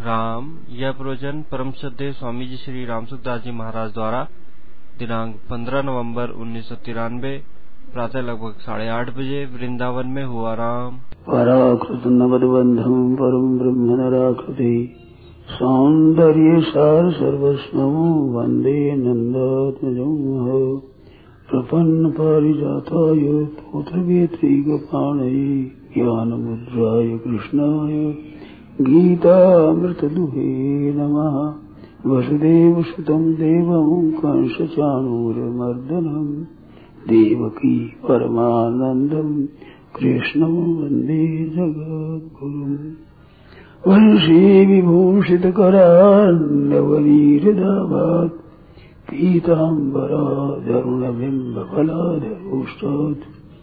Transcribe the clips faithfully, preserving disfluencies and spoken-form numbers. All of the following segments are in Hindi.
राम। यह प्रवचन परम श्रद्धेय स्वामी जी श्री रामसुखदास जी महाराज द्वारा दिनांक पंद्रह नवंबर उन्नीस सौ तिरानवे प्रातः लगभग साढ़े आठ बजे वृंदावन में हुआ। राम। पराकृत नवद्बंधम परम ब्रह्म नराकृति सौंदर्य सार सर्वस्वम वंदे नंदात्मजं प्रपन्न पारिजाताय पुत्रवेत्रैकपाणये ज्ञानमुद्राय कृष्णाय गीतामृतदुहे नमः। वसुदेवसुतं देवं कंसचाणूरमर्दनं देवकी परमानन्दं कृष्णं वन्दे जगद्गुरुम्। वंशी विभूषितकरान्नवनीरदाभात् पीताम्बराधरुणबिम्बफलाधरोष्टात्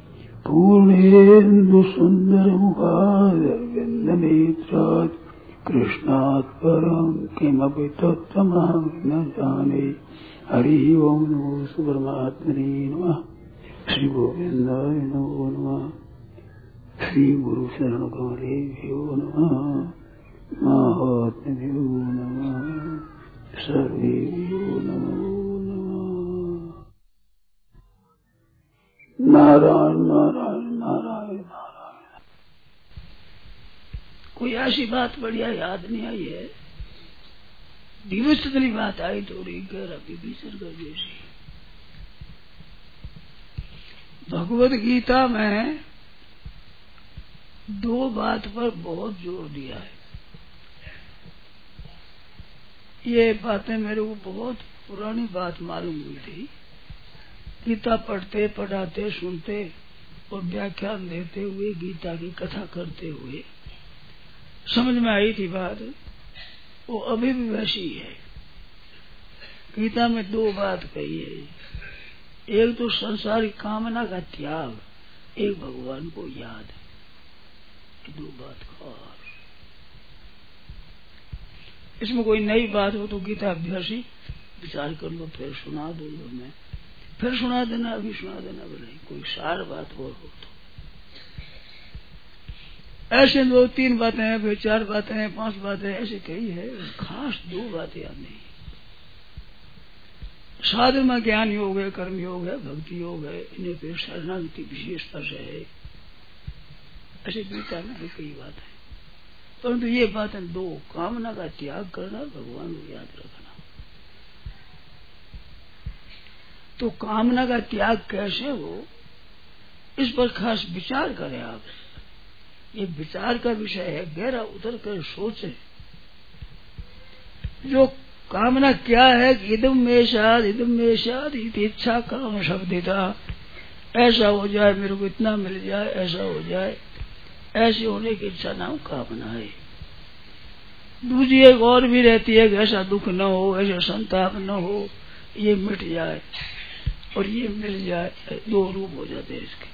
पूर्णेन्दुसुन्दरमुखादरविन्दनेत्रात् कृष्णात् परं किमपि तत्त्वमहं न जाने। हरि ओं नमो परमात्मने नमः। श्री गोविन्दाय नमो नमः। श्री गुरु शरण गौरेभ्यो नमः। महात्म्यो नमः। सर्वेभ्यो नमो नमः। नारायण नारायण नारायण नारायण। कोई ऐसी बात बढ़िया याद नहीं आई है, दिवस इतनी बात आई थोड़ी गहरा विभीषण कर जैसी। भगवत गीता में दो बात पर बहुत जोर दिया है। ये बातें मेरे को बहुत पुरानी बात मालूम हुई थी। गीता पढ़ते पढ़ाते सुनते और व्याख्यान देते हुए गीता की कथा करते हुए समझ में आई थी बात, वो अभी भी वैसी है। गीता में दो बात कही है, एक तो संसारिक कामना का त्याग, एक भगवान को याद। दो बात खास। इसमें कोई नई बात हो तो गीता अभ्यासी विचार कर लो, फिर सुना दो मैं, फिर सुना देना, अभी सुना देना बोले। कोई सार बात और हो तो ऐसे दो तीन बातें हैं, फिर चार बातें हैं, पांच बातें ऐसे कही है, खास दो बातें याद नहीं। साधन में ज्ञान योग है, कर्म योग है, भक्ति योग है, इन्हें फिर शरणागति विशेषता से है। ऐसे गीता में भी कई बात है, परंतु ये बातें दो, कामना का त्याग करना, भगवान को याद रखना। तो कामना का त्याग कैसे हो, इस पर खास विचार करें आप। ये विचार का विषय है, गहरा उतर कर सोचे। जो कामना क्या है कि इदम में शाद इदम में शाद इच्छा काम शब्दिता, ऐसा हो जाए, मेरे को इतना मिल जाए, ऐसा हो जाए, ऐसे होने की इच्छा नाम कामना है। दूसरी एक और भी रहती है कि ऐसा दुख न हो, ऐसा संताप न हो, ये मिट जाए और ये मिल जाए। दो रूप हो जाते हैं इसके।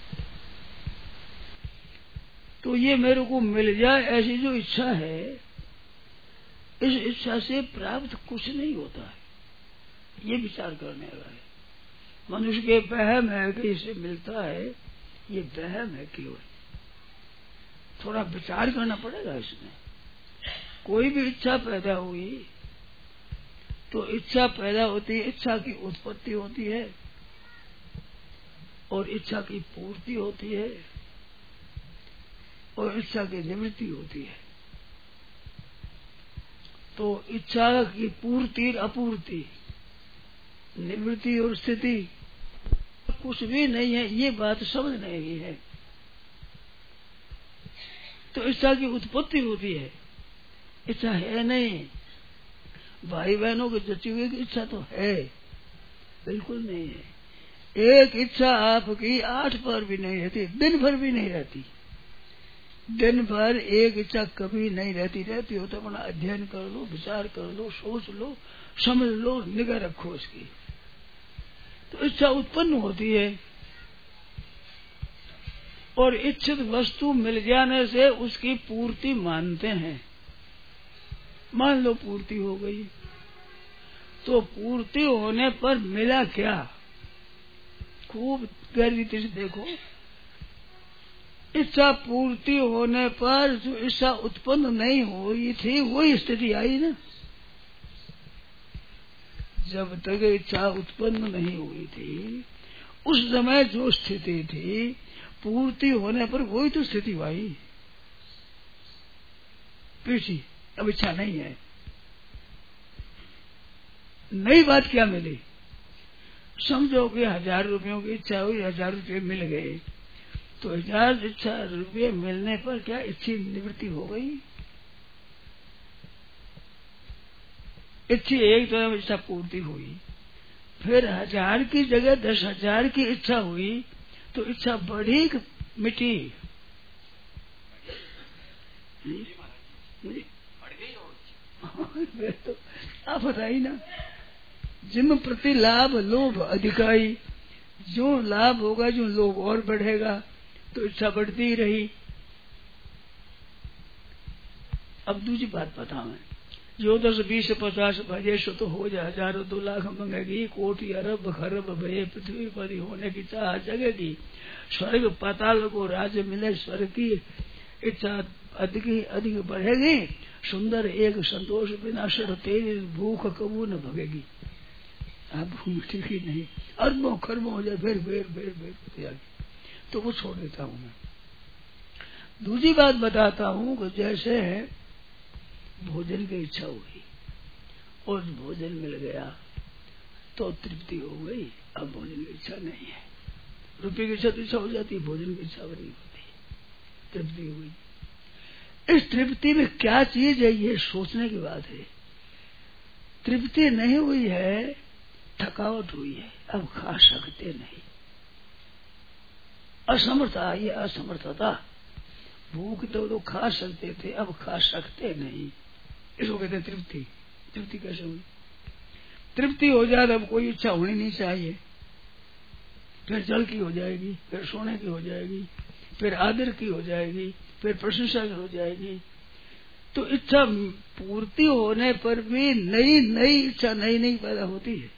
तो ये मेरे को मिल जाए ऐसी जो इच्छा है, इस इच्छा से प्राप्त कुछ नहीं होता है, ये विचार करने वाला है। मनुष्य के वहम है कि इसे मिलता है, ये वहम है केवल। थोड़ा विचार करना पड़ेगा इसमें। कोई भी इच्छा पैदा हुई तो इच्छा पैदा होती है, इच्छा की उत्पत्ति होती है और इच्छा की पूर्ति होती है और इच्छा की निवृत्ति होती है। तो इच्छा की पूर्ति अपूर्ति, निवृत्ति और स्थिति कुछ भी नहीं है, ये बात समझने की है। तो इच्छा की उत्पत्ति होती है, इच्छा है नहीं। भाई बहनों की जची हुई की इच्छा तो है, बिल्कुल नहीं है। एक इच्छा आपकी आठ पर भी नहीं रहती, दिन भर भी नहीं रहती। दिन भर एक इच्छा कभी नहीं रहती। रहती हो तो अपना अध्ययन कर लो, विचार कर लो, सोच लो, समझ लो, निगाह रखो इसकी। तो इच्छा उत्पन्न होती है और इच्छित वस्तु मिल जाने से उसकी पूर्ति मानते हैं। मान लो पूर्ति हो गई, तो पूर्ति होने पर मिला क्या, खूब गहरी रीति से देखो। इच्छा पूर्ति होने पर जो इच्छा उत्पन्न नहीं हुई थी वही स्थिति आई ना। जब तक इच्छा उत्पन्न नहीं हुई थी उस समय जो स्थिति थी पूर्ति होने पर वही तो स्थिति आई। पीछे अब इच्छा नहीं है। नई बात क्या मिली? समझो कि हजार रुपयों की इच्छा हुई, हजार रुपये मिल गए, तो हजार इच्छा रुपये मिलने पर क्या इच्छी निवृत्ति हो गई? इच्छी एक तरफ इच्छा पूर्ति हुई, फिर हजार की जगह दस हजार की इच्छा हुई, तो इच्छा बढ़ी कि मिटी? तो आप बताइए ना। जिम प्रति लाभ लोभ अधिकाई, जो लाभ होगा जो लोभ और बढ़ेगा, तो इच्छा बढ़ती ही रही। अब दूसरी बात बताओ मैं, जो दस बीस पचास भजे सो तो हो जाए, हजारों दो लाख मंगेगी, कोटि अरब खरब भये पृथ्वी पर होने की चाह जगेगी, स्वर्ग पाताल को राज्य मिले, स्वर्ग की इच्छा अधिक अधिक बढ़ेगी, सुंदर एक संतोष विनाशर तेरी भूख कबू न भगेगी। आप भूख ही नहीं, अरबों खरबों हो जाए, फिर फिर फिर फिर तो वो छोड़ देता हूँ मैं। दूसरी बात बताता हूँ कि जैसे भोजन की इच्छा हुई और भोजन मिल गया तो तृप्ति हो गई, अब भोजन की इच्छा नहीं है। रुपये की इच्छा तो इच्छा हो जाती है, भोजन की इच्छा नहीं होती, तृप्ति हो गई। इस तृप्ति में क्या चीज है ये सोचने की बात है। तृप्ति नहीं हुई है, थकावट हुई है, अब खा सकते नहीं, असमर्थता, ये असमर्थता। भूख तो तो खा सकते थे, अब खा सकते नहीं, इसको कहते हैं तृप्ति। तृप्ति कैसे हुई? तृप्ति हो जाए अब कोई इच्छा होनी नहीं चाहिए, फिर जल की हो जाएगी, फिर सोने की हो जाएगी, फिर आदर की हो जाएगी, फिर प्रशंसा की हो जाएगी। तो इच्छा पूर्ति होने पर भी नई नई इच्छा नई नई पैदा होती है,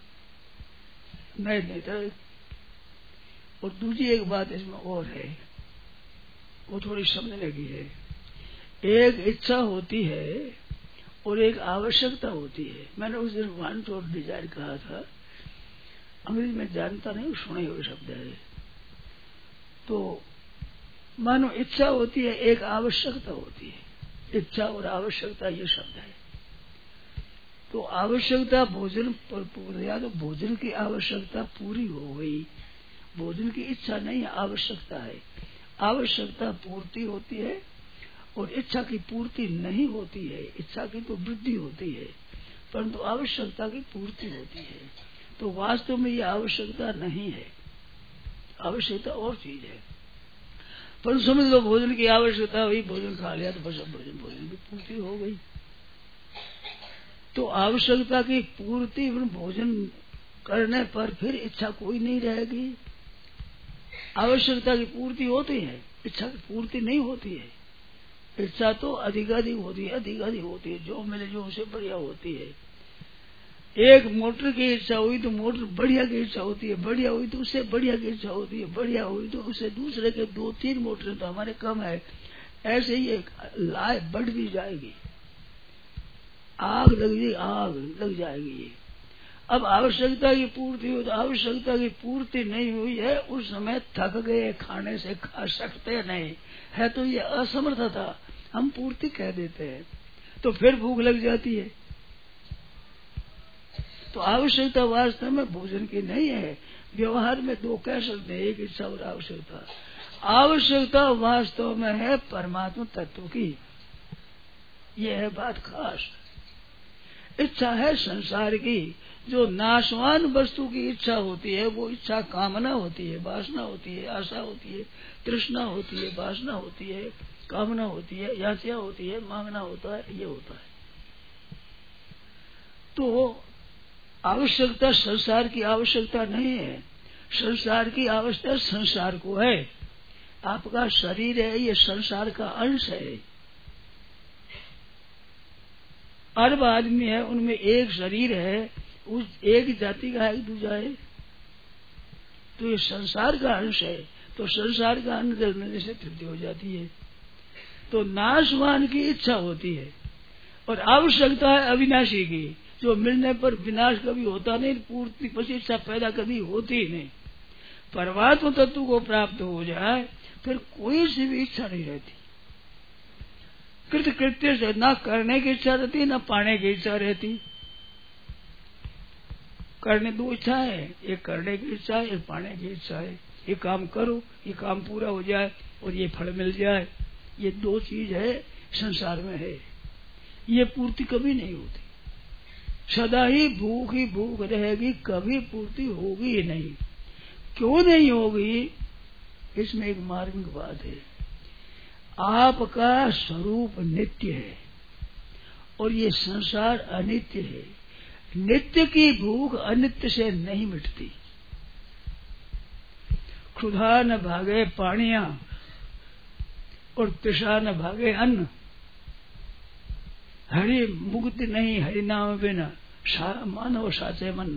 नई नई तरह। और दूसरी एक बात इसमें और है, वो थोड़ी समझने की है। एक इच्छा होती है और एक आवश्यकता होती है। मैंने उस दिन वांट और डिजायर कहा था, अंग्रेजी में जानता नहीं, सुने हुए शब्द है। तो मानो इच्छा होती है, एक आवश्यकता होती है। इच्छा और आवश्यकता ये शब्द है। तो आवश्यकता भोजन पर या तो भोजन की आवश्यकता पूरी हो गई, भोजन की इच्छा नहीं, आवश्यकता है। आवश्यकता पूर्ति होती है और इच्छा की पूर्ति नहीं होती है। इच्छा की तो वृद्धि होती है, परंतु आवश्यकता की पूर्ति होती है। तो वास्तव में ये आवश्यकता नहीं है, आवश्यकता और चीज है। पर समझ लो भोजन की आवश्यकता हुई, भोजन खा लिया तो बस भोजन भोजन की पूर्ति हो गई। तो आवश्यकता की पूर्ति भोजन करने पर फिर इच्छा कोई नहीं रहेगी। आवश्यकता की पूर्ति होती है, इच्छा की पूर्ति नहीं होती है। इच्छा तो अधिकाधिक होती है, अधिकाधिक होती है, जो मिले जो उसे बढ़िया होती है। एक मोटर की इच्छा हुई तो मोटर बढ़िया की इच्छा होती है, बढ़िया हुई तो उससे बढ़िया की इच्छा होती है, बढ़िया हुई तो उससे दूसरे के दो तीन मोटर तो हमारे कम है, ऐसे ही एक लाए बढ़ भी जाएगी। आग लग जाएगी, आग लग जाएगी ये। अब आवश्यकता की पूर्ति हो तो आवश्यकता की पूर्ति नहीं हुई है, उस समय थक गए, खाने से खा सकते नहीं है, तो ये असमर्थता हम पूर्ति कह देते हैं। तो फिर भूख लग जाती है। तो आवश्यकता वास्तव में भोजन की नहीं है। व्यवहार में दो कह सकते हैं, एक इच्छा और आवश्यकता। आवश्यकता वास्तव में है परमात्मा तत्व की, ये है बात खास। इच्छा है संसार की, जो नाशवान वस्तु की इच्छा होती है, वो इच्छा कामना होती है, वासना होती है, आशा होती है, तृष्णा होती है, वासना होती है, कामना होती है, याचना होती है, मांगना होता है, ये होता है। तो आवश्यकता संसार की आवश्यकता नहीं है, संसार की आवश्यकता संसार को है। आपका शरीर है, ये संसार का अंश है। अरब आदमी है, उनमें एक शरीर है, उस एक जाति का है, दूसरा है, तो ये संसार का अंश है। तो संसार का अन्न जलने से तृप्ति हो जाती है। तो नाशवान की इच्छा होती है और आवश्यकता है अविनाशी की, जो मिलने पर विनाश कभी होता नहीं, पूर्ति पसी इच्छा पैदा कभी होती ही नहीं। परमात्मा तत्व को प्राप्त हो जाए फिर कोई सी भी इच्छा नहीं रहती। कृत कृत्य से न करने की इच्छा रहती न पाने की इच्छा रहती। करने दो इच्छा है, एक करने की इच्छा है, एक पाने की इच्छा है। ये काम करो, ये काम पूरा हो जाए और ये फल मिल जाए, ये दो चीज है संसार में है। ये पूर्ति कभी नहीं होती, सदा ही भूख ही भूख रहेगी, कभी पूर्ति होगी ही नहीं। क्यों नहीं होगी? इसमें एक मार्मिक बात है। आपका स्वरूप नित्य है और ये संसार अनित्य है। नित्य की भूख अनित्य से नहीं मिटती। क्षुधा न भागे पानिया और तृषा न भागे अन्न। हरि मुक्ति नहीं हरि नाम बिना मानव साचे मन।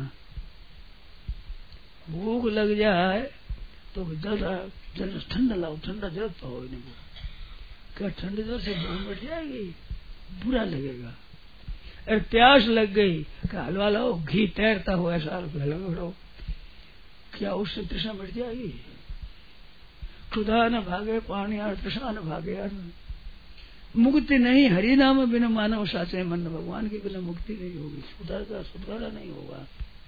भूख लग जाए तो जल जल ठंडा लाओ, ठंडा जल तो हो नहीं। क्या ठंडे जल से भूख मिट जाएगी? बुरा लगेगा। अरे प्यास लग गई, क्या हलवा लाओ, घी तैरता हो ऐसा हलवा, क्या उससे तृष्णा मिट जाएगी? क्षुधा न भागे पानी और तृष्णा न भागे अन्न। मुक्ति नहीं हरि नाम बिना मानव साचे मन। भगवान के बिना मुक्ति नहीं होगी, सुधार का छुटकारा नहीं होगा।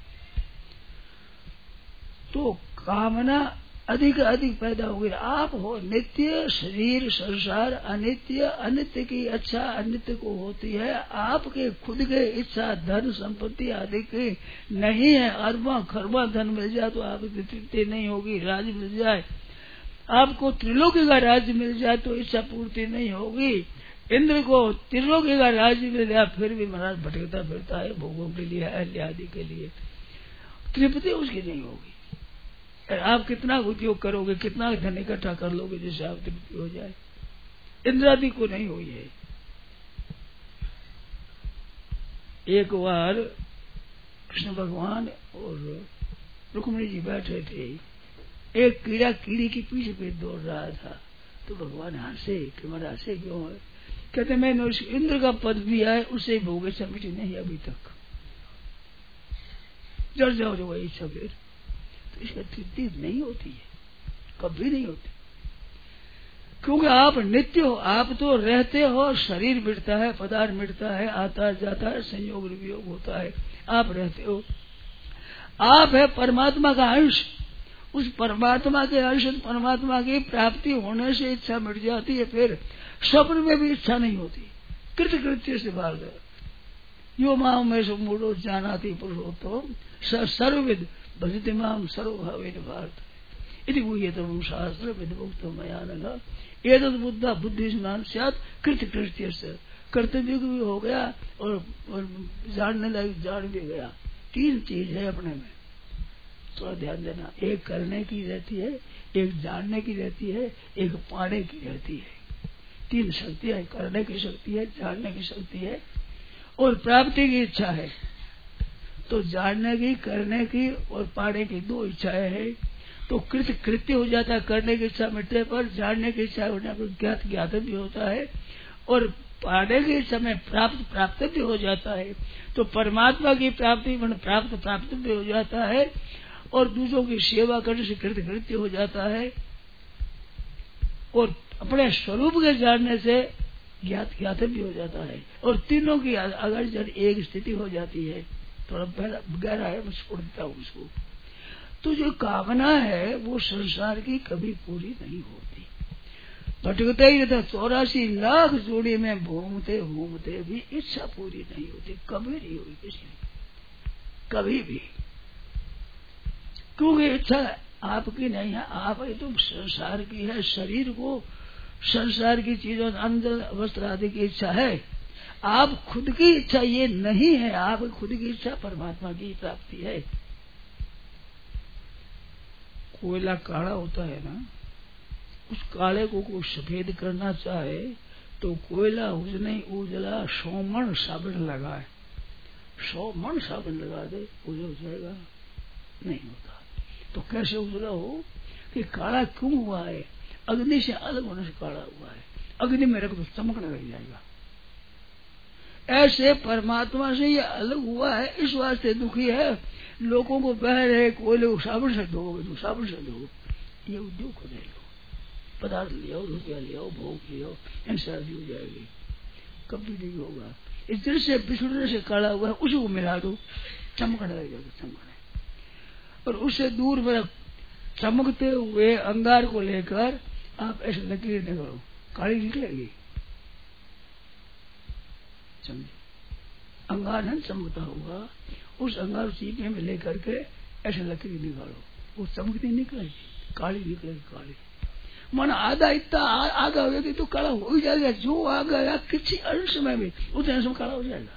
तो कामना अधिक अधिक पैदा हो गई। आप हो नित्य, शरीर संसार अनित्य, अनित्य की इच्छा अनित्य को होती है। आपके खुद के इच्छा धन संपत्ति आदि की नहीं है। अरबा खरबा धन मिल जाए तो आपकी तृप्ति नहीं होगी। राज्य मिल जाए, आपको त्रिलोकी का राज्य मिल जाए तो इच्छा पूर्ति नहीं होगी। इंद्र को त्रिलोकी का राज्य मिल जाए फिर भी महाराज भटकता फिरता है भोगों के लिए, अहल्य आदि के लिए, तृप्ति उसकी नहीं होगी। आप कितना उद्योग करोगे, कितना धन इकट्ठा कर लोगे जिससे आप तृप्ति हो जाए? इंद्रादि को नहीं हुई है। एक बार कृष्ण भगवान और रुक्मिणी जी बैठे थे। एक कीड़ा कीड़ी के पीछे पीछे दौड़ रहा था तो भगवान हंसे कि महाराज हंसे क्यों है? कहते मैंने उस इंद्र का पद दिया है, उससे भोगे समिति नहीं अभी तक। जड़ जाओ जो वही इच्छा फिर तो इसका तृप्ति नहीं होती है, कभी नहीं होती। क्योंकि आप नित्य हो। आप तो रहते हो, शरीर मिटता है, पदार्थ मिटता है, आता जाता है, संयोग वियोग होता है, आप रहते हो। आप है परमात्मा का अंश। उस परमात्मा के अंश परमात्मा की प्राप्ति होने से इच्छा मिट जाती है। फिर स्वप्न में भी इच्छा नहीं होती। कृत कृत्य से भाग यो माम में सब मूढ़ो जानाति पुरुषोत्तम सर्वविद भजते माम सर्वभावेन भारत इति गुह्यतमं शास्त्र विद्वक्तो मया नघ एतद् बुद्धा बुद्धि स्नान स्यात् कृत कृत्य से। कर्तव्य भी हो गया और, और जानने लायक जान भी गया। तीन चीज है अपने में, थोड़ा ध्यान देना। एक करने की रहती है, एक जानने की रहती है, एक पाने की रहती है। तीन शक्तियां है, करने की शक्ति है, जानने की शक्ति है और प्राप्ति की इच्छा है। तो जानने की, करने की और पाने की दो इच्छाएं हैं। तो कृत कृत्य हो जाता है करने की इच्छा मिटने पर, जानने की इच्छा होने पर ज्ञात ज्ञातव्य होता है और पाने के समय प्राप्त प्राप्तव्य हो जाता है। तो परमात्मा की प्राप्ति प्राप्त प्राप्तव्य हो जाता है और दूसरों की सेवा करने से कृत कृत्य हो जाता है और अपने स्वरूप के जानने से ज्ञात ज्ञातव्य हो जाता है। और तीनों की अगर जब एक स्थिति हो जाती है, थोड़ा गहरा है, मैं छोड़ देता हूँ उसको। तो जो कामना है वो संसार की कभी पूरी नहीं होती। भटकते ही रहता, चौरासी लाख जोड़ी में घूमते घूमते भी इच्छा पूरी नहीं होती। कभी नहीं हुई किसी ने, कभी भी। क्योंकि इच्छा आपकी नहीं है, आप ही तो संसार की है। शरीर को संसार की चीजों अन्न वस्त्र आदि की इच्छा है। आप खुद की इच्छा ये नहीं है। आप खुद की इच्छा परमात्मा की प्राप्ति है। कोयला काला होता है ना, उस काले को कोई सफेद करना चाहे तो कोयला उसने उजला सौ मन साबुन लगाए, सौ मन साबुन लगा दे उजला हो जाएगा? नहीं होता। तो कैसे उजला हो? कि काला क्यों हुआ है, अग्नि से अलग होने से काला हुआ है, अग्नि में रख तो चमकने लग जाएगा। ऐसे परमात्मा से ये अलग हुआ है, इस वास्ते दुखी है। लोगों को बह रहे, कोई लोग साबुन से धो तो साबुन से धो, ये उद्योग हो जाएगा। पदार्थ ले आओ, रुपया ले आओ, भोग ले आओ, इन शादी हो जाएगी, कभी नहीं होगा। इस तरह से बिछड़ने से काला हुआ है, उसी को मिला दो, चमकने लग जाएगा, चमकने। और उससे दूर में चमकते हुए अंगार को लेकर आप ऐसे लकीर निकालो, काली निकलेगी, समझे। अंगार है चमकता हुआ, उस अंगार चीपे में लेकर के ऐसे लकीर निकालो, वो चमकती निकलेगी, काली निकलेगी, काली। मन आधा इतना आगा हो गया तो काला हो ही जाएगा। जो आ गया किसी अंश में भी उतने अंश में काला हो जाएगा,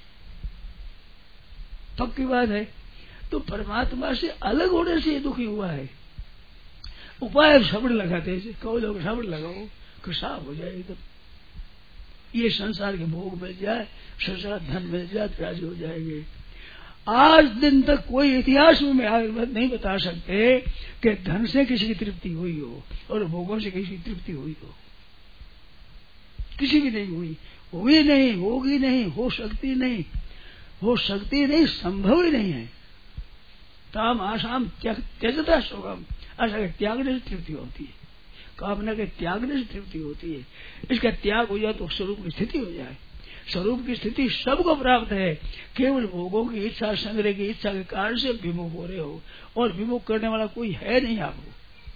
पक्की बात है। तो परमात्मा से अलग होने से दुखी हुआ है। उपाय साबुन लगाते हैं, कहो लोग साबुन लगाओ कि साफ हो जाए एकदम, ये संसार के भोग मिल जाए, संसार धन मिल जाए तो राजी हो जाएंगे। आज दिन तक कोई इतिहास में नहीं बता सकते कि धन से किसी की तृप्ति हुई हो और भोगों से किसी की तृप्ति हुई हो, किसी की नहीं हुई, हुई नहीं, होगी नहीं, हो सकती नहीं, हो सकती नहीं, संभव ही नहीं है। ताम आसाम त्यजता सुगम, आशा के त्यागने से तृप्ति होती है, कामना के त्यागने से तृप्ति होती है। इसका त्याग हो जाए तो स्वरूप की स्थिति हो जाए। स्वरूप की स्थिति सबको प्राप्त है, केवल भोगों की इच्छा, संग्रह की इच्छा के कारण से विमुख हो रहे हो, और विमुख करने वाला कोई है नहीं आपको।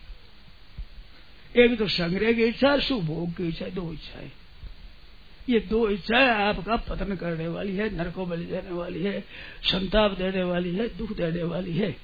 एक तो संग्रह की इच्छा, सुख भोग की इच्छा, दो इच्छाएं। ये दो इच्छाएं आपका पतन करने वाली है, नरकों में ले जाने वाली है, संताप देने वाली है, दुख देने वाली है।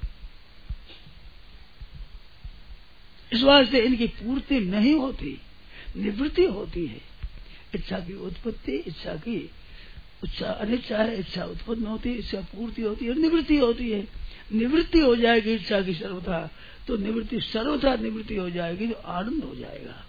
इस वास्ते इनकी पूर्ति नहीं होती, निवृत्ति होती है। इच्छा की उत्पत्ति, इच्छा की इच्छा अनिच्छा है, इच्छा उत्पन्न होती है, इच्छा पूर्ति होती है, निवृत्ति होती है। निवृत्ति हो जाएगी इच्छा की सर्वथा, तो निवृत्ति सर्वथा निवृत्ति हो जाएगी तो आनंद हो जाएगा।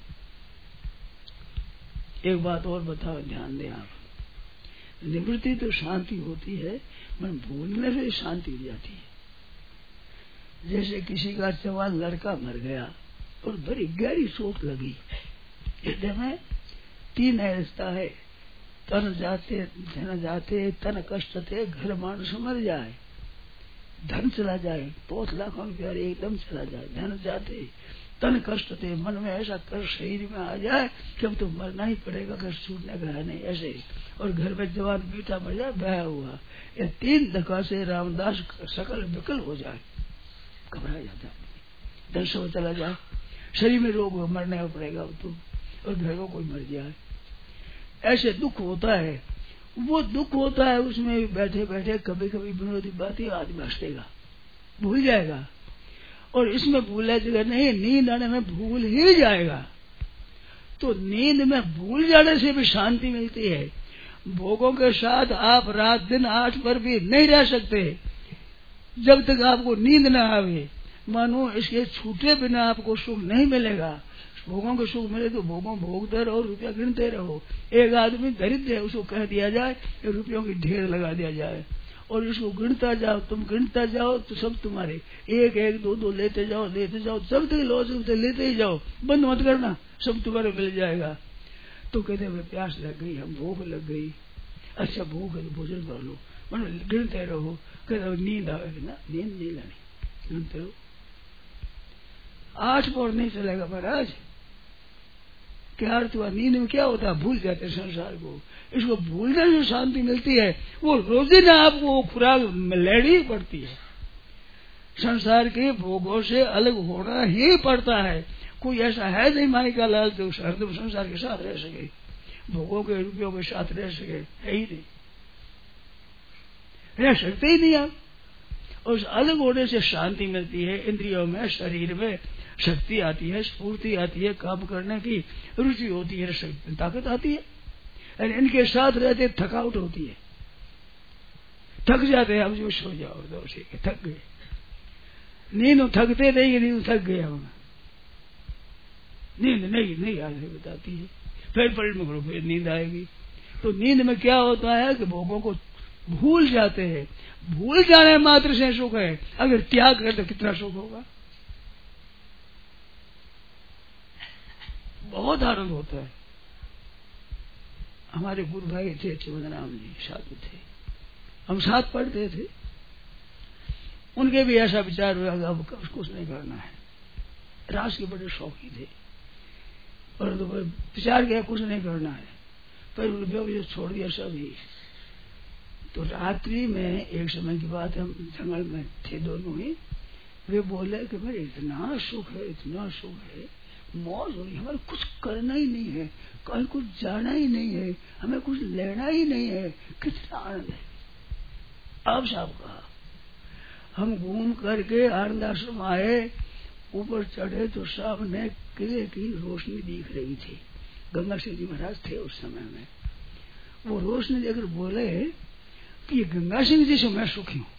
एक बात और बताओ, ध्यान दें आप, निवृत्ति तो शांति होती है, मन भूलने से शांति हो जाती है। जैसे किसी का जवान लड़का मर गया और बड़ी गहरी चोट लगी, हृदय में तीन रिश्ता है, तन जाते धन जाते, तन कष्ट थे, घर मानुष मर जाए, धन चला जाए, बहुत लाखों रुपया एकदम चला जाए, धन जाते, तन कष्ट थे, मन में ऐसा कष्ट शरीर में आ जाए कि अब तो मरना ही पड़ेगा, घर छूटने का है नहीं, ऐसे। और घर में जवान बेटा मर जाए, बह हुआ, ये तीन धक्का से रामदास सकल विकल हो जाए, घबरा जाता है, धन सब चला जाए, शरीर में रोग हो, मरने पड़ेगा अब तो, और घर को कोई मर जाए, ऐसे दुख होता है। वो दुख होता है, उसमें बैठे बैठे कभी कभी विनोदी बातें आदमी हंसेगा, भूल जाएगा। और इसमें भूला जगह नहीं, नींद आने में भूल ही जाएगा। तो नींद में भूल जाने से भी शांति मिलती है। भोगों के साथ आप रात दिन आठ पर भी नहीं रह सकते जब तक आपको नींद न आवे। मानो इसके छूटे बिना आपको सुख नहीं मिलेगा। भोगों को सुख मिले तो भोगों भोगते रहो, रुपया गिनते रहो। एक आदमी दरिद्र है, उसको कह दिया जाए रुपयों की ढेर लगा दिया जाए और इसको गिनता जाओ, तुम गिनता जाओ तो सब तुम्हारे, एक एक दो दो लेते जाओ लेते जाओ, जब तक लो सब तक लेते ही जाओ, बंद मत करना, सब तुम्हारे मिल जाएगा। तो कहते हैं प्यास लग गई, हम भूख लग गई, अच्छा भूख है तो भोजन कर लो, मतलब गिनते रहो। कहते नींद आएगी ना, नींद नहीं लानी, गिनते रहो। आठ पर नहीं चलेगा महाराज। क्या अर्थ हुआ? नींद में क्या होता है? भूल जाते संसार को। इसको भूलने से शांति मिलती है। वो रोजीना आपको खुराक लेनी पड़ती है, संसार के भोगों से अलग होना ही पड़ता है। कोई ऐसा है नहीं माई का लाल तो हरदम संसार के साथ रह सके, भोगों के रुपयों के साथ रह सके, है ही नहीं, रह सकते ही नहीं आप। और उस अलग होने से शांति मिलती है, इंद्रियों में शरीर में शक्ति आती है, स्फूर्ति आती है, काम करने की रुचि होती है, ताकत आती है। और इनके साथ रहते थकावट होती है, थक जाते हैं। अब जो सो जाओ तो ठीक है, थक गए, नींद थकते नहीं, नींद थक गया होना, नींद नहीं नहीं आगे बताती है। फिर परिणाम करो, फिर नींद आएगी। तो नींद में क्या होता है कि भोगों को भूल जाते हैं। भूल जाने मात्र से सुख है, अगर त्याग करे तो कितना सुख होगा। बहुत आनंद होता है। हमारे गुरु भाई थे चिवंदराम जी, साधु थे, हम साथ पढ़ते थे। उनके भी ऐसा विचार हुआ कि अब कुछ नहीं करना है। रास के बड़े शौकी थे, परंतु तो विचार किया कुछ नहीं करना है, पर उन्होंने छोड़ दिया सभी। तो रात्रि में एक समय की बात, हम जंगल में थे दोनों ही, वे बोले कि मेरे इतना सुख है, इतना सुख है, मौज हो रही, हमें कुछ करना ही नहीं है, कहीं कुछ जाना ही नहीं है, हमें कुछ लेना ही नहीं है, कितना आनंद है। अब साहब कहा, हम घूम करके आनंद आश्रम आए, ऊपर चढ़े तो सामने किले की रोशनी दिख रही थी। गंगा सिंह जी महाराज थे उस समय में। वो रोशनी देखकर बोले कि ये गंगा सिंह जी से मैं सुखी हूँ,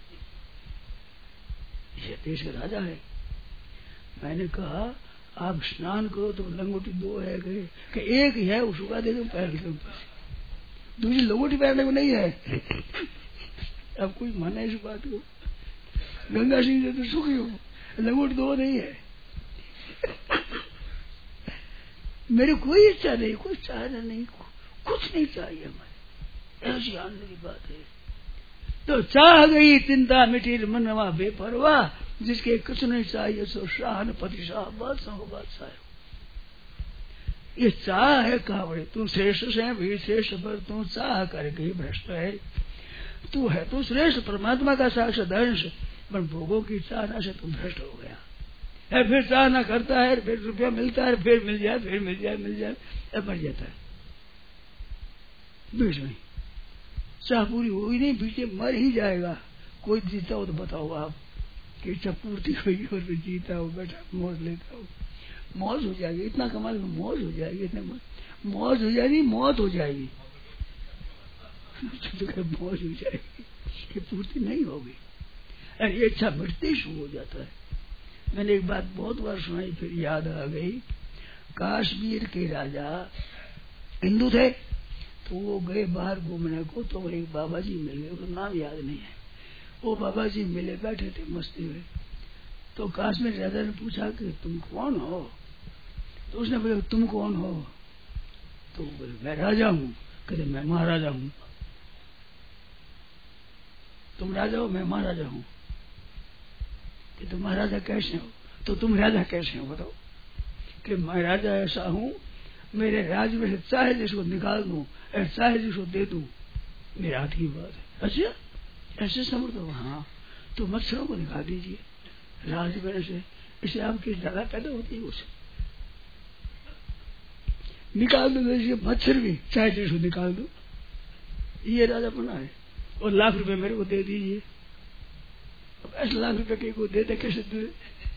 ये देश का राजा है। मैंने कहा आप स्नान करो तो लंगोटी दो है कि एक ही है, वो सुखा दे दो पैर के ऊपर से, दूसरी लंगोटी पहनने को नहीं है। अब कोई माना इस बात को, गंगा सिंह जी तो सुखी हो, लंगोटी दो नहीं है। मेरी कोई इच्छा नहीं, कोई चाहना नहीं, कुछ नहीं चाहिए हमारे, ऐसी आनंद की बात है। तो चाह गई चिंता मिटी मनवा बेपरवाह, जिसके कुछ नहीं चाहिए सो शाहन पति शाह बादशाह को बादशाह। ये चाह है कावड़े, तू श्रेष्ठ से भी श्रेष्ठ, पर तू चाह करके भ्रष्ट है। तू है तू श्रेष्ठ परमात्मा का साक्षात अंश, पर भोगों की चाहना से तू भ्रष्ट हो गया है। फिर चाहना करता है, फिर रुपया मिलता है, फिर मिल जाए, फिर मिल जाए, मिल जाए, अब मर जाता है बीच में। चाह पूरी हुई नहीं, बीच में मर ही जाएगा। कोई जीता हो तो बताओ आप कि इच्छा पूर्ति हुई और फिर जीता हो, बैठा मौज लेता हो, मौज हो जाएगी। इतना कमाल में मौज हो जाएगी, इतने मौज हो जाएगी, मौत हो जाएगी, मौज हो जाएगी, ये पूर्ति नहीं होगी। ये इच्छा मिटते ही शुरू हो जाता है। मैंने एक बात बहुत बार सुनाई, फिर याद आ गई। कश्मीर के राजा हिंदू थे, तो वो गए बाहर घूमने को, तो एक बाबा जी मिल गए, उनका नाम याद नहीं है। वो बाबा जी मिले, बैठे थे मस्ती में। तो कश्मीर राजा ने पूछा कि तुम कौन हो? तो उसने बोला तुम कौन हो? तो बोले मैं राजा हूँ। कहते मैं महाराजा हूँ। तुम राजा हो, मैं महाराजा हूँ। कि तुम महाराजा कैसे हो? तो तुम राजा कैसे हो बताओ? कि मैं राजा ऐसा हूँ, मेरे राज्य में से चाहे जिसको निकाल दूं, चाहे जिसको दे दूं, मेरे हाथ की बात है। अच्छा ऐसे समझ दो। हाँ तो मच्छरों को निकाल दीजिए राज्य में से, इससे आपकी ज्यादा पैदा होती है, उसे निकाल दो, जैसे मच्छर भी चाहे जिसको निकाल दो, ये राजा बना है। और लाख रुपए मेरे को दे दीजिए। अब ऐसे लाख रुपए के को देते कैसे दे?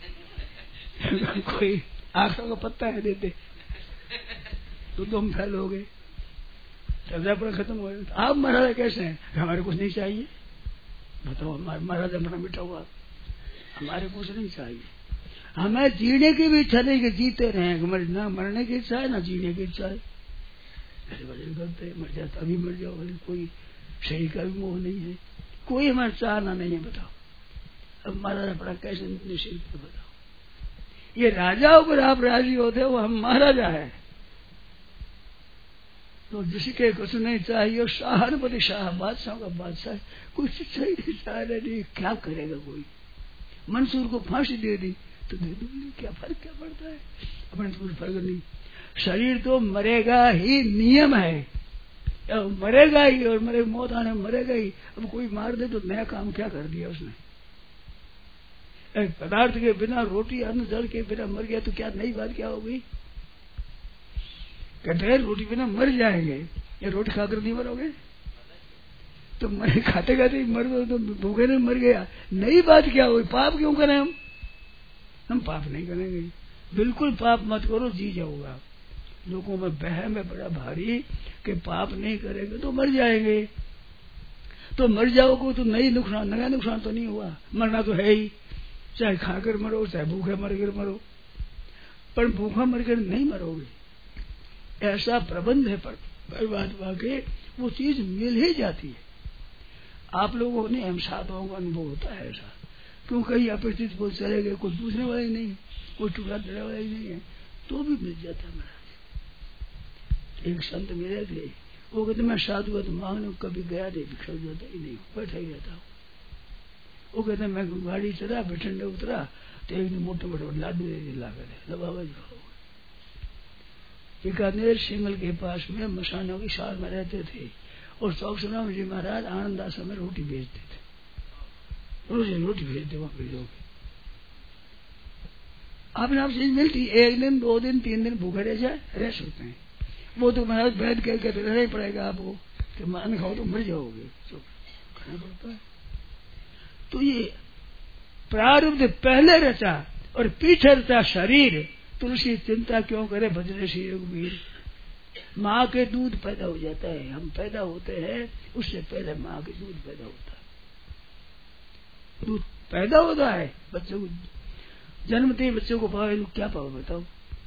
कोई आखिरों का पत्ता है देते तो तुम फैल हो गए, पर खत्म हो गए। आप महाराजा कैसे हैं? हमारे कुछ नहीं चाहिए। बताओ, हमारे महाराजा बना मिटा हुआ, हमारे कुछ नहीं चाहिए। हमें जीने की भी इच्छा नहीं कि जीते रहे, ना मरने की इच्छा है ना जीने की इच्छा है। ऐसे भजन करते मर जाता, अभी मर जाओ, कोई शरीर का भी मोह नहीं है, कोई हमारा चाहना नहीं है। बताओ अब महाराजा पड़ा कैसे निश्चित पे? बताओ ये राजाओं पर आप राजी होते हो, हम महाराजा है। तो जिसके कुछ नहीं चाहिए, शाहनपति शाह बादशाह का बादशाह, कुछ शिक्षा ही नहीं चाह रही, क्या करेगा कोई? मंसूर को फांसी दे दी तो दे दो, क्या फर्क क्या पड़ता है? अपने तो कुछ फर्क नहीं। शरीर तो मरेगा ही, नियम है, मरेगा ही, और मरे मौत आने मरेगा ही। अब कोई मार दे तो नया काम क्या कर दिया उसने? एक पदार्थ के बिना, रोटी अन्न जल के बिना मर गया तो क्या नई बात क्या हो गई? कहते हैं रोटी बिना मर जाएंगे, या रोटी खाकर नहीं मरोगे? तो मरे खाते खाते मर दो तो भूखे ने मर गया, नई बात क्या हुई? पाप क्यों करें हम? हम पाप नहीं करेंगे, बिल्कुल पाप मत करो, जी जाओगा। लोगों में बहम है बड़ा भारी कि पाप नहीं करेंगे तो मर जाएंगे। तो मर जाओगे तो नई नुकसान, नया नुकसान तो नहीं हुआ, मरना तो है ही, चाहे खाकर मरो चाहे भूखे मर कर मरो, पर भूखा मर कर नहीं मरोगे। ऐसा प्रबंध है पर परमात्मा के, वो चीज मिल ही जाती है। आप लोगों ने, हम साधुओं का अनुभव होता है ऐसा, क्यों कहीं अपेक्षित बोल चले गए, कोई पूछने वाला ही नहीं, कोई टुकड़ा देने वाला ही नहीं है, तो भी मिल जाता महाराज। एक संत मिले थे, वो कहते मैं साधु तो मांगने कभी गया नहीं, भिक्षा जाता ही नहीं, बैठा ही रहता हूँ। वो कहते मैं गाड़ी चला, बैठने उतरा तो एक दिन मोटे मोटे लाडू दे ला कर बाबा जी खाओ। बीकानेर सिंगल के पास में मसानों की साल में रहते थे और चौकसराम जी महाराज आनंद आश्रम में रोटी बेचते थे, रोज रोटी भेजते वहां पे लोग। आपने आप चीज मिलती, एक दिन दो दिन तीन दिन भूखे रह जाए रह सकते हैं, वो तो महाराज बैठ के कहते रहना ही पड़ेगा आपको कि मान खाओ तो मर जाओगे, तो खाना पड़ता है। तो ये प्रारब्ध पहले रचा और पीछे रचा शरीर, तुलसी चिंता क्यों करे भजने श्री रघुवीर। माँ के दूध पैदा हो जाता है, हम पैदा होते हैं उससे पहले माँ के दूध पैदा होता है। दूध पैदा होता है, बच्चों को जन्मते बच्चों को पावे क्या पाओ बताओ।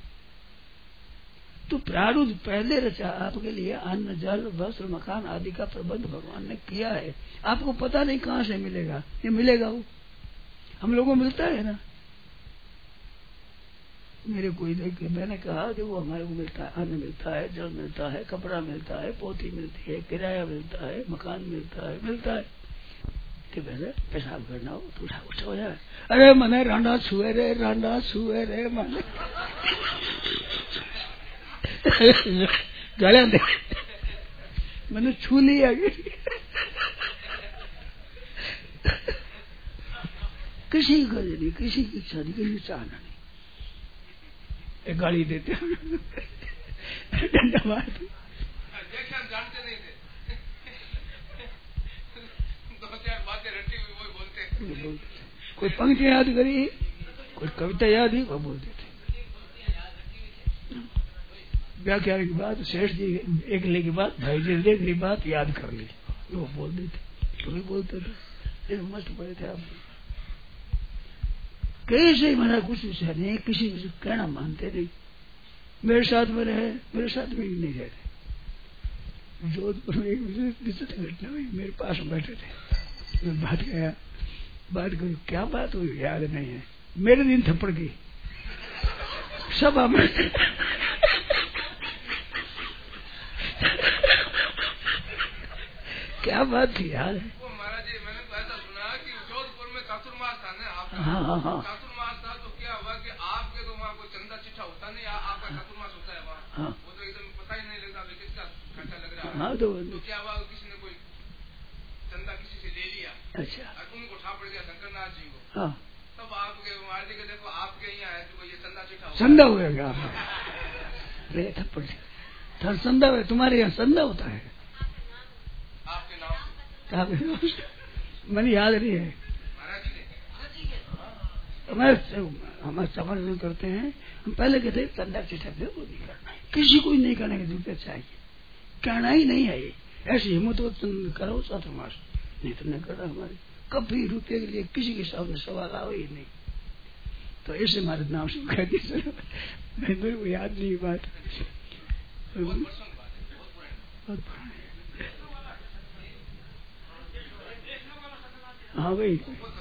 तो प्रारूध पहले रचा आपके लिए, अन्न जल वस्त्र मकान आदि का प्रबंध भगवान ने किया है। आपको पता नहीं कहाँ से मिलेगा, ये मिलेगा वो हम लोगों को मिलता है ना। मेरे कोई देख के मैंने कहा कि वो हमारे को मिलता है, अन्न मिलता है, जल मिलता है, कपड़ा मिलता है, पोती मिलती है, किराया मिलता है, मकान मिलता है, मिलता है कि पहले पेशाब करना हो तो उठा उठा हो जाए। अरे मने रांडा छुए रे, रांडा छुए रे मने गालियां दे, मैंने छू लिया। किसी का नहीं, किसी की इच्छा नहीं, किसी चाहना नहीं, एक गाली देते डंडा मारते, जानते नहीं थे, दो चार बातें रटी हुई वो बोलते, कोई पंक्ति याद करी, कोई कविता याद ही वो बोलते थे। व्याख्यान की बात शेष जी एक ले की बात, भाई जी देख ली बात याद कर ली, वो बोल देते, तो भी बोलते थे, मस्त पड़े थे आप। कैसे मेरा कुछ विषय नहीं, किसी से कहना मानते नहीं। मेरे साथ में रहे, मेरे साथ में नहीं रहते। जोधपुर में एक विचित्र घटना हुई, मेरे पास बैठे थे, मैं बात गया, बात करी, क्या बात हुई याद नहीं है, मेरे दिन थप्पड़ की सभा में। क्या बात थी यार। महाराज जी मैंने तो ऐसा सुना कि जोधपुर में चातुर्मास था ना आपका, हाँ हाँ हाँ चातुर्मास था, तो क्या हुआ कि आपके तो वहाँ कोई चंदा चिट्ठा होता नहीं, आपका चातुर्मास होता है वहाँ, हाँ। वो तो एकदम पता ही नहीं लगता किसका खर्चा लग रहा है। हाँ तो, तो क्या हुआ किसी ने कोई चंदा किसी से ले लिया, अच्छा, और उनको उठा पड़ गया शंकरनाथ जी को, हाँ। तब आपके महाराज जी के देखो आपके यहाँ है तो ये चंदा चिट्ठा चंदा हुएगा, थर चंदा है तुम्हारे यहाँ चंदा होता है आपके नाम मैंने याद नहीं है। हमारे हमारे समर्थन करते हैं, हम पहले कहते चंदा चिट्ठा वो नहीं करना है, किसी को नहीं करने की जरूरत चाहिए, कहना ही नहीं है ये, ऐसी हिम्मत तो करो चातुर्मास, नहीं तो नहीं करना। हमारे कभी रुपये के लिए किसी के सामने सवाल आओ ही नहीं, तो ऐसे हमारे नाम से कहते मेरे को याद नहीं बात, बहुत पुरानी। हाँ भाई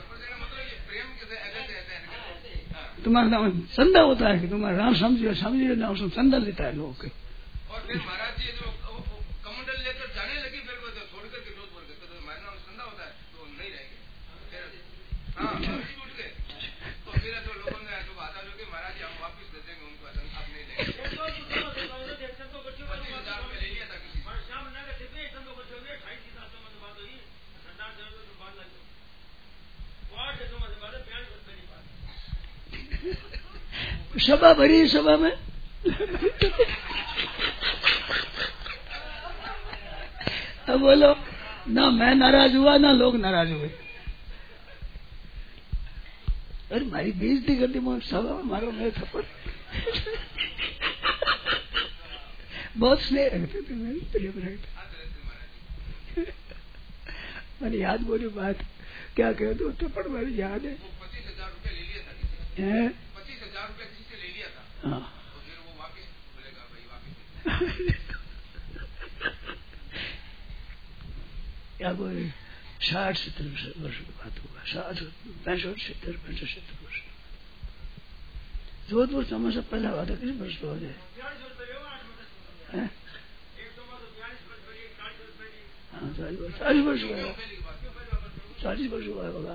तुम्हारा नाम चंदा होता है कि तुम्हारा नाम समझिए, समझिए नाम से चंदा लेता है लोग के। और फिर महाराज जी जो कमंडल लेकर जाने लगी, फिर वो छोड़ करके जोधपुर गए, तो हमारे नाम चंदा होता है तो नहीं रहेंगे, हाँ छूट गए। तो फिर जो लोगों ने जो आता जो कि महाराज जी हम वापिस दे देंगे उनको, अब नहीं लेंगे। पच्चीस हजार रुपये ले लिया था किसी से। सभा भरी, सभा में अब बोलो ना मैं नाराज हुआ ना लोग नाराज हुए। अरे मारी बेइज्जती कर दी, सभा में मारो मेरे थप्पड़। बहुत स्नेह रखते थे, मेरे प्रेम रखते। मैंने याद बोली बात, क्या कह दो थप्पड़ मेरी याद है। पच्चीस हजार रूपये ले लिया था किसी से, पच्चीस हजार रूपये किसी से ले लिया था, हाँ। तो फिर वो वापिस बोलेगा भाई वापिस क्या बोले, साठ सत्तर वर्ष की बात होगा, साठ पैंसठ सत्तर पैंसठ सत्तर वर्ष। जोधपुर चौमासा पहला हुआ था, किस वर्ष हुआ है? हाँ चालीस वर्ष चालीस वर्ष हुआ चालीस वर्ष हुआ होगा।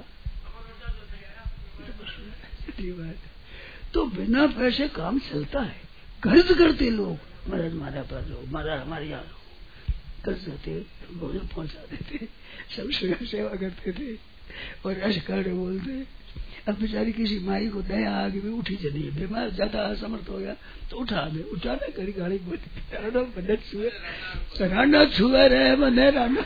तो बिना पैसे काम चलता है। कर्ज करते लोग, महाराज हमारा पर लोग, महाराज हमारे यहाँ कर्ज करते, भोजन पहुंचाते थे, सब सेवा करते थे और ऐसे करने बोलते। अब बेचारी किसी माई को दया आगे भी उठी चली, बीमार ज्यादा असमर्थ हो गया तो उठा दे, उठाने करी गाड़ी बोलती छुए राना छुए रहे मने राना।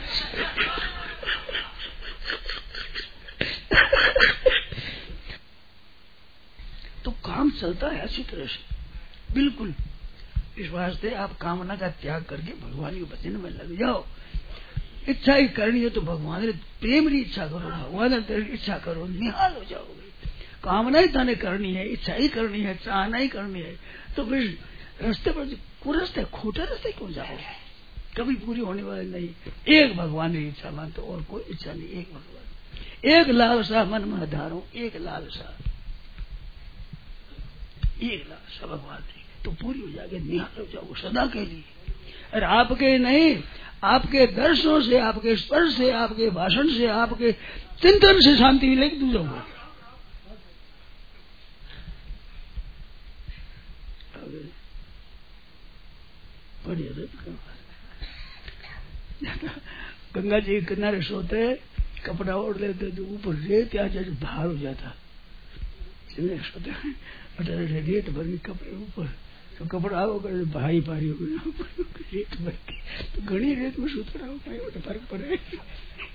तो काम चलता है अच्छी तरह से, बिल्कुल। इस वास्ते आप कामना का त्याग करके भगवान के भजन में लग जाओ। इच्छा ही करनी है तो भगवान ने प्रेम की इच्छा करो, भगवान ने तेरी इच्छा करो, निहाल हो जाओगे। कामना ही ताने करनी है, इच्छा ही करनी है, चाहना ही करनी है, तो फिर रास्ते पर कुरस्ते खोटे रास्ते क्यों जाओ? कभी पूरी होने वाली नहीं। एक भगवान की इच्छा मानते और कोई इच्छा नहीं, एक भगवान। एक लालसा मन में धारो, एक लालसा, एक लालसा भगवान की, तो पूरी हो जाएगी, निहाल हो जाओगे सदा के लिए। और आपके नहीं, आपके दर्शनों से, आपके स्पर्श से, आपके भाषण से, आपके चिंतन से शांति मिलेगी, दूर जाओगे। गंगा जी के किनारे सोते, कपड़ा ओढ़ लेते तो ऊपर रेत आ जाए, भार हो जाता। सोते रेत भर के कपड़े ऊपर, तो कपड़ा आओ कर भारी भारी हो गया, रेत भर के, तो घनी रेत में सुत रहा हूँ, फर्क पड़े।